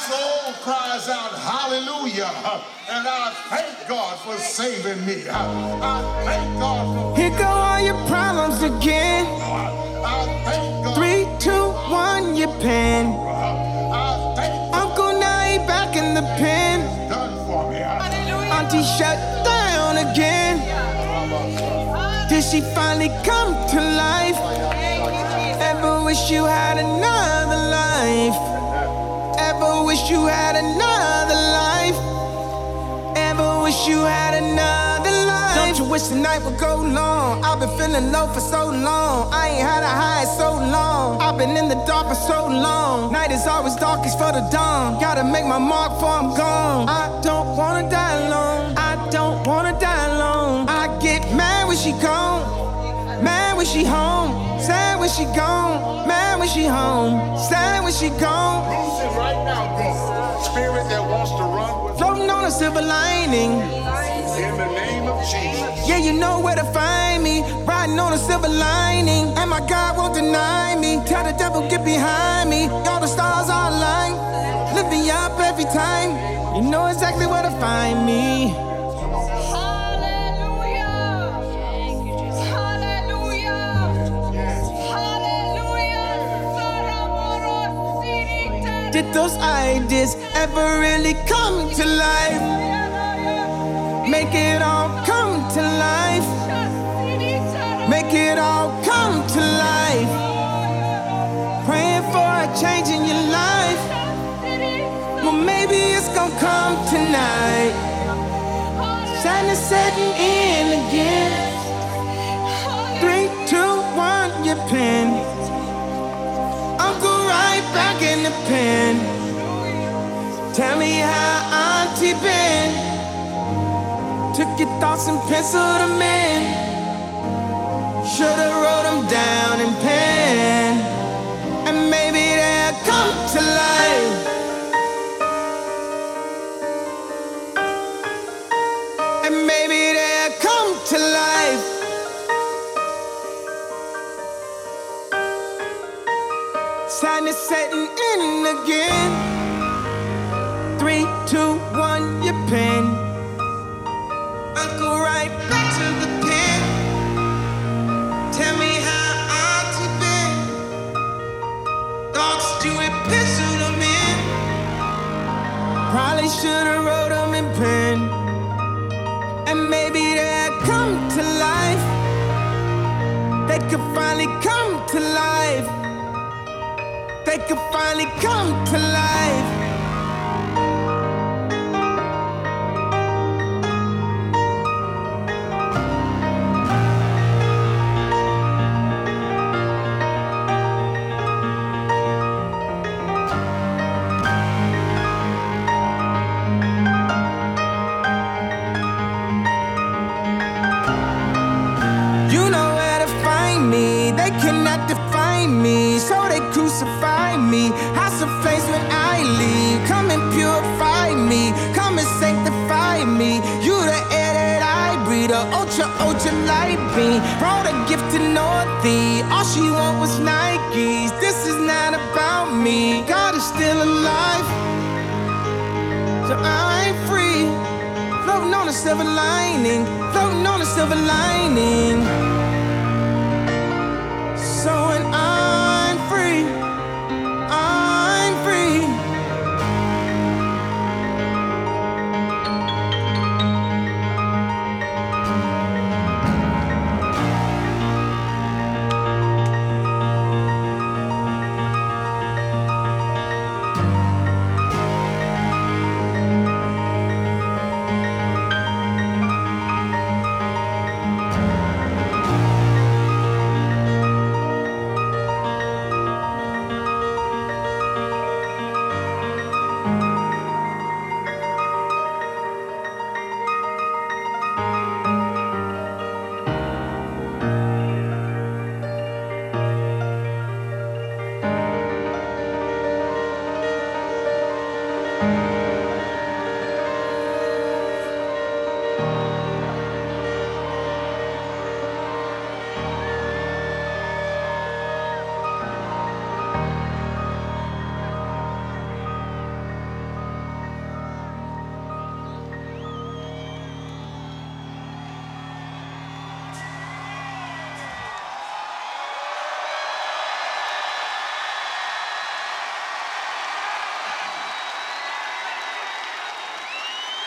soul cries out hallelujah, and I thank God for saving me. I thank God for... Here go all your problems again. I thank God. 3, 2, 1, your pen. I thank God. Uncle Nye back in the pen. It's done for me. Auntie shut down again. Did she finally come to life? Ever wish you had another life? Ever wish you had another life? Ever wish you had another life? Don't you wish the night would go long? I've been feeling low for so long. I ain't had a high in so long. I've been in the dark for so long. Night is always darkest for the dawn. Gotta make my mark before I'm gone. I don't wanna die alone. I don't wanna die alone. I get mad when she gone. Mad when she home. Sad when she gone. Mad when she home. Sad when she gone. Lose it right now, God. Spirit that wants to run with... Floating on a silver lining. In the name of Jesus. Yeah, you know where to find me. Riding on a silver lining. And my God won't deny me. Tell the devil, get behind me. All the stars are aligned. Lift me up every time. You know exactly where to find me. Did those ideas ever really come to life? Make it all come to life. Make it all come to life. Praying for a change in your life. Well, maybe it's gonna come tonight. Sadness setting in again. 3, 2, 1, your pen. Uncle right back in the pen. Tell me how Auntie been. Took your thoughts and penciled them in. Should've wrote them down in pen. And maybe they'll come to life. And maybe they'll come to life. Sadness setting in again. 3, 2, 1, your pen. Uncle right back to the pen. Tell me how Auntie been. Thoughts you had penciled them in. Probably should've wrote them in pen. And maybe they'll come to life. They could finally come to life. They could finally come to life. You know where to find me. They cannot define me, so they crucify me. House of flames when I leave. Come and purify me. Come and sanctify me. You the air that I breathe. The ultra light beam. Brought a gift to Northie. All she want was Nikes. This is not about me. God is still alive, so I'm free. Floating on a silver lining. Floating on a silver lining.